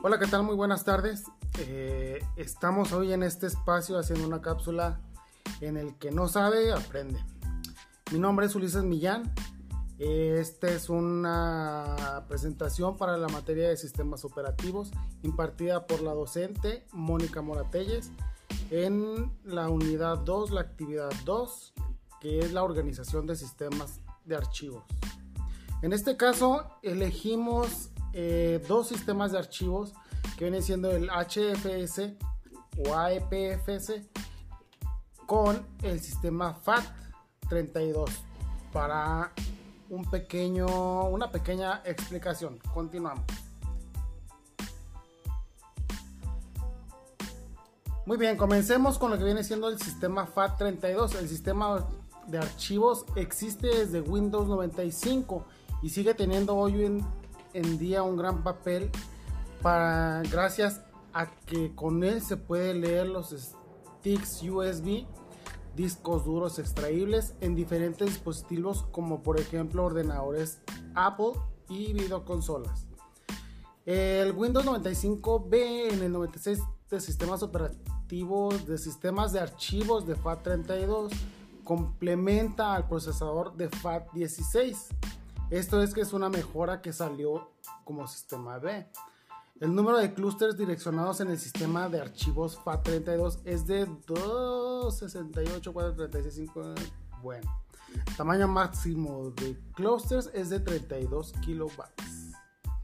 Hola, ¿qué tal? Muy buenas tardes. Estamos hoy en este espacio haciendo una cápsula en el que no sabe, aprende. Mi nombre es Ulises Millán. Esta es una presentación para la materia de sistemas operativos impartida por la docente Mónica Moratelles en la unidad 2, la actividad 2, que es la organización de sistemas de archivos. En este caso elegimos dos sistemas de archivos que vienen siendo el HFS o AEPFS con el sistema FAT32 para una pequeña explicación. Continuamos. Muy bien, comencemos con lo que viene siendo el sistema FAT32. El sistema de archivos existe desde Windows 95 y sigue teniendo hoy en día un gran papel gracias a que con él se puede leer los sticks USB, discos duros extraíbles en diferentes dispositivos como por ejemplo ordenadores Apple y videoconsolas. El Windows 95B en el 96 de sistemas operativos de sistemas de archivos de FAT32 complementa al procesador de FAT16. Esto es que es una mejora que salió como sistema B. El número de clústeres direccionados en el sistema de archivos FAT32 es de 268, 436, 5. Bueno, el tamaño máximo de clústeres es de 32 kilobytes.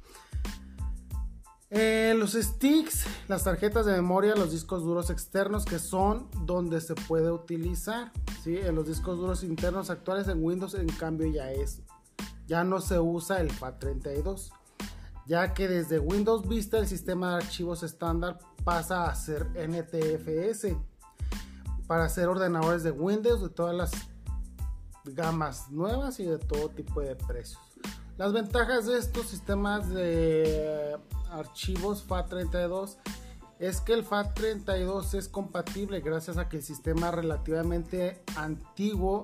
Los sticks, las tarjetas de memoria, los discos duros externos, que son donde se puede utilizar, ¿sí? En los discos duros internos actuales en Windows, en cambio, ya no se usa el FAT32, ya que desde Windows Vista el sistema de archivos estándar pasa a ser NTFS para hacer ordenadores de Windows de todas las gamas nuevas y de todo tipo de precios. Las ventajas de estos sistemas de archivos FAT32 es que el FAT32 es compatible gracias a que el sistema relativamente antiguo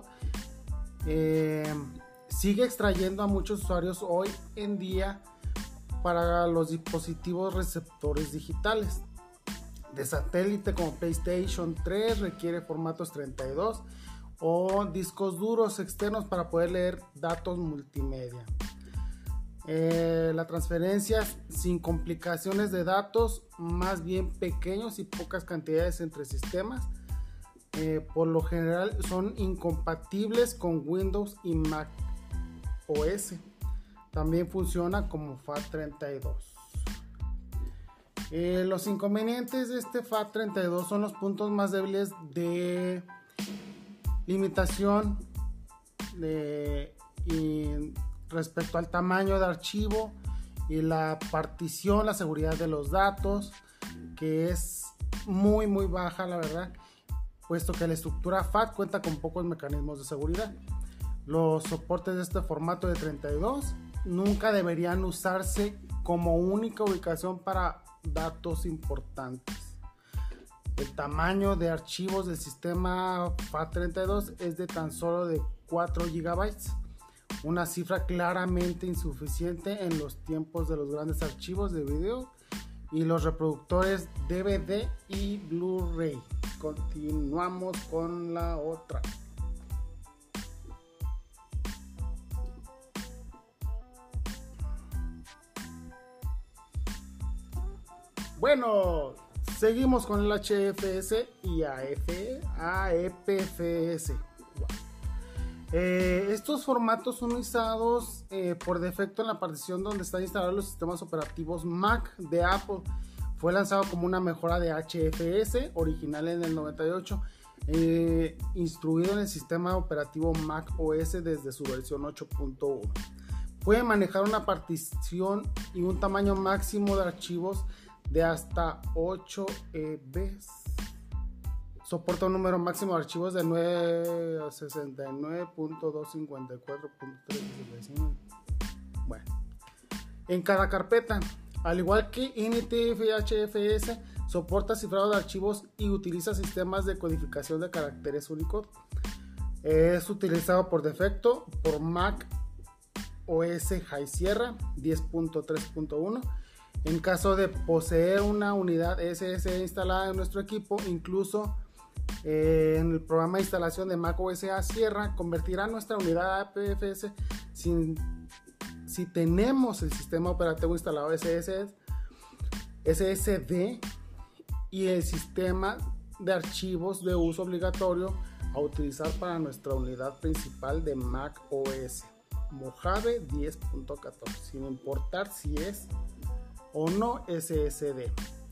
sigue extrayendo a muchos usuarios hoy en día para los dispositivos receptores digitales de satélite como PlayStation 3. Requiere formatos 32 o discos duros externos para poder leer datos multimedia. La transferencia sin complicaciones de datos, más bien pequeños y pocas cantidades entre sistemas. Por lo general son incompatibles con Windows y Mac OS. También funciona como FAT32. Los inconvenientes de este FAT32 son los puntos más débiles de limitación y respecto al tamaño de archivo y la partición, la seguridad de los datos, que es muy baja, la verdad, puesto que la estructura FAT cuenta con pocos mecanismos de seguridad. Los soportes de este formato de 32 nunca deberían usarse como única ubicación para datos importantes. El tamaño de archivos del sistema FAT32 es de tan solo de 4 GB, una cifra claramente insuficiente en los tiempos de los grandes archivos de video y los reproductores DVD y Blu-ray. Continuamos con la otra. Bueno, seguimos con el HFS y AEPFS. Estos formatos son usados por defecto en la partición donde están instalados los sistemas operativos Mac de Apple. Fue lanzado como una mejora de HFS original en el 98, instruido en el sistema operativo Mac OS desde su versión 8.1. Puede manejar una partición y un tamaño máximo de archivos de hasta 8 EB. Soporta un número máximo de archivos de 969.254.365. Bueno, en cada carpeta. Al igual que NTFS y HFS, soporta cifrado de archivos y utiliza sistemas de codificación de caracteres Unicode. Es utilizado por defecto por Mac OS High Sierra 10.3.1 En caso de poseer una unidad SSD instalada en nuestro equipo, incluso en el programa de instalación de macOS Sierra, convertirá nuestra unidad APFS si tenemos el sistema operativo instalado SSD y el sistema de archivos de uso obligatorio a utilizar para nuestra unidad principal de macOS Mojave 10.14, sin importar si es o no SSD.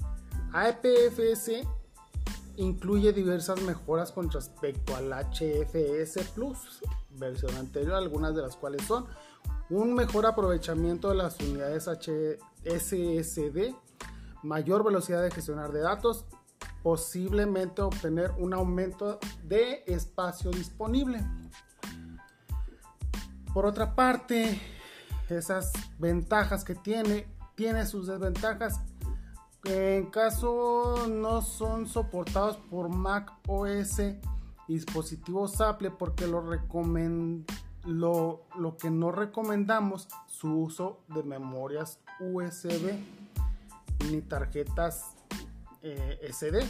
APFS incluye diversas mejoras con respecto al HFS Plus versión anterior, algunas de las cuales son un mejor aprovechamiento de las unidades SSD, mayor velocidad de gestionar de datos, posiblemente obtener un aumento de espacio disponible. Por otra parte, esas ventajas que tiene sus desventajas. En caso no son soportados por Mac OS y dispositivos Apple, porque lo que no recomendamos su uso de memorias USB ni tarjetas SD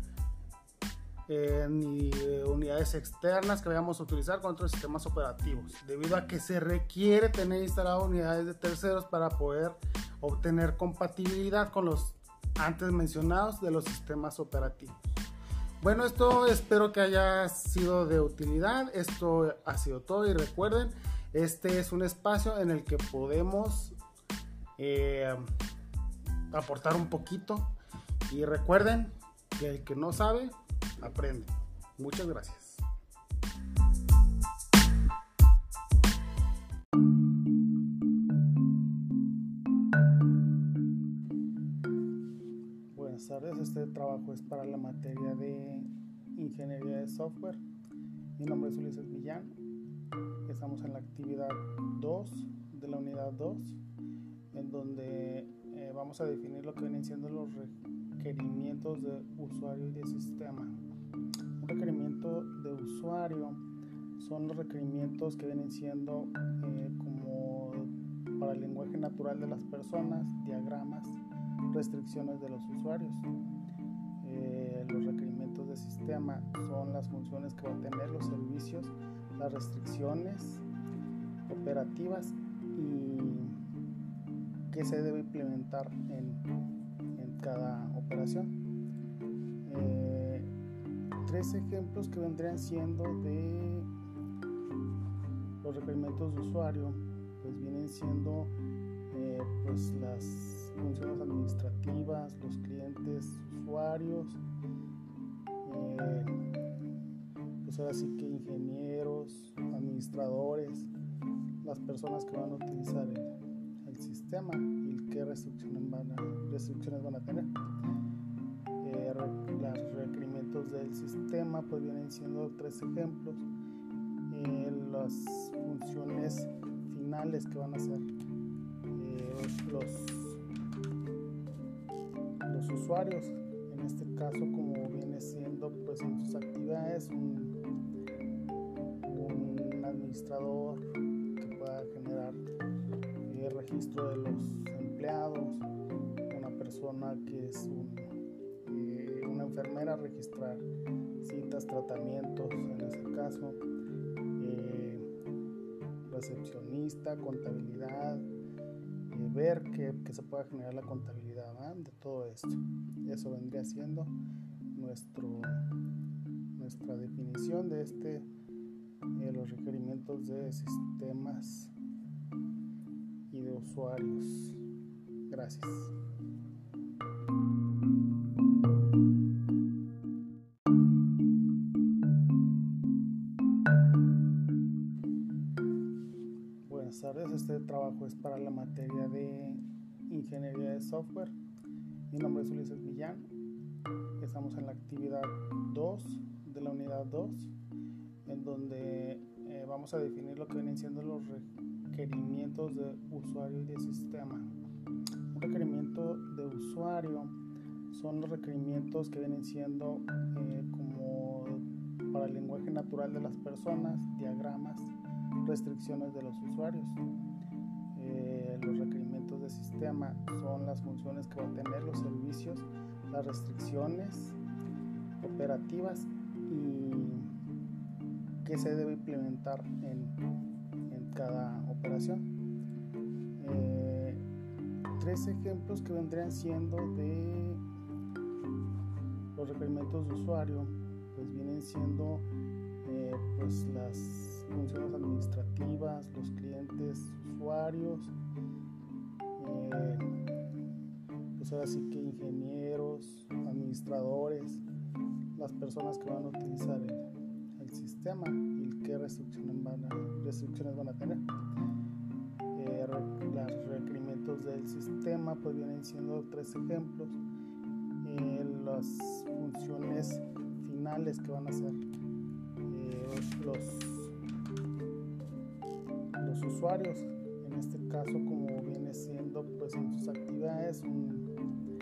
ni unidades externas que vayamos a utilizar con otros sistemas operativos, debido a que se requiere tener instaladas unidades de terceros para poder obtener compatibilidad con los antes mencionados de los sistemas operativos. Bueno, esto espero que haya sido de utilidad. Esto ha sido todo, y recuerden, este es un espacio en el que podemos aportar un poquito, y recuerden que el que no sabe aprende. Muchas gracias. Buenas tardes, este trabajo es para la materia de Ingeniería de Software. Mi nombre es Ulises Millán. Estamos en la actividad 2 de la unidad 2, en donde vamos a definir lo que vienen siendo los requerimientos de usuario y de sistema. Un requerimiento de usuario son los requerimientos que vienen siendo como para el lenguaje natural de las personas, diagramas, restricciones de los usuarios. Los requerimientos de sistema son las funciones que van a tener los servicios, las restricciones operativas y que se debe implementar en cada operación. Tres ejemplos que vendrían siendo de los requerimientos de usuario, pues vienen siendo pues las funciones administrativas, los clientes usuarios, pues ahora sí que ingenieros, administradores, las personas que van a utilizar el sistema y qué restricciones van a tener. Los requerimientos del sistema pues vienen siendo tres ejemplos. Las funciones finales que van a ser los usuarios, en este caso como viene siendo pues en sus actividades un administrador que pueda generar registro de los empleados, una persona que es una enfermera, registrar citas, tratamientos en este caso, recepcionista, contabilidad, ver que se pueda generar la contabilidad de todo esto. Eso vendría siendo nuestra definición de los requerimientos de sistemas y de usuarios. Gracias. Buenas tardes, este trabajo es para la materia de Ingeniería de Software. Mi nombre es Ulises Millán. Estamos en la actividad 2 de la unidad 2, en donde vamos a definir lo que vienen siendo los requerimientos de usuario y de sistema. Un requerimiento de usuario son los requerimientos que vienen siendo como para el lenguaje natural de las personas, diagramas, restricciones de los usuarios. Los requerimientos del sistema son las funciones que va a tener, los servicios, las restricciones operativas y qué se debe implementar en cada operación. 3 ejemplos que vendrían siendo de los requerimientos de usuario, pues vienen siendo pues las funciones administrativas, los clientes usuarios, pues ahora sí que ingenieros, administradores, las personas que van a utilizar el sistema y qué restricciones van a tener. Los requerimientos del sistema pues vienen siendo 3 ejemplos. Las funciones finales que van a hacer los usuarios, en este caso como viene siendo pues en sus actividades un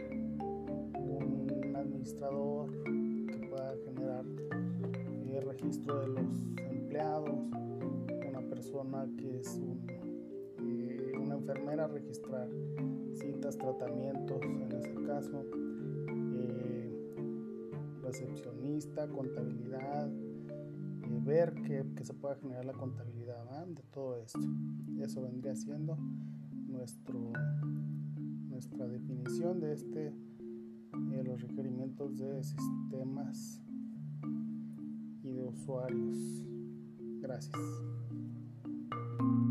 administrador que pueda generar registro de los empleados, una persona que es una enfermera, registrar citas, tratamientos en ese caso, recepcionista, contabilidad, ver que se pueda generar la contabilidad de todo esto. Eso vendría siendo nuestra definición de los requerimientos de sistemas y de usuarios. Gracias.